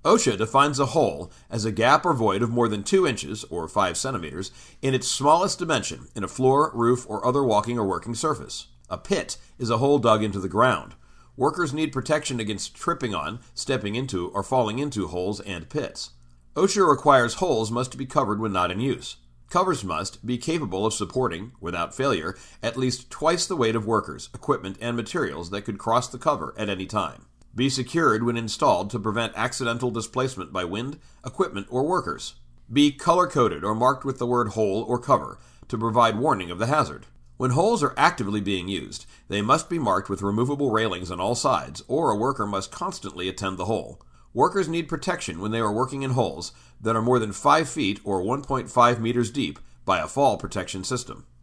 OSHA defines a hole as a gap or void of more than 2 inches, or 5 centimeters, in its smallest dimension in a floor, roof, or other walking or working surface. A pit is a hole dug into the ground. Workers need protection against tripping on, stepping into, or falling into holes and pits. OSHA requires holes must be covered when not in use. Covers must be capable of supporting, without failure, at least twice the weight of workers, equipment, and materials that could cross the cover at any time. Be secured when installed to prevent accidental displacement by wind, equipment, or workers. Be color-coded or marked with the word hole or cover to provide warning of the hazard. When holes are actively being used, they must be marked with removable railings on all sides, or a worker must constantly attend the hole. Workers need protection when they are working in holes that are more than 5 feet or 1.5 meters deep by a fall protection system.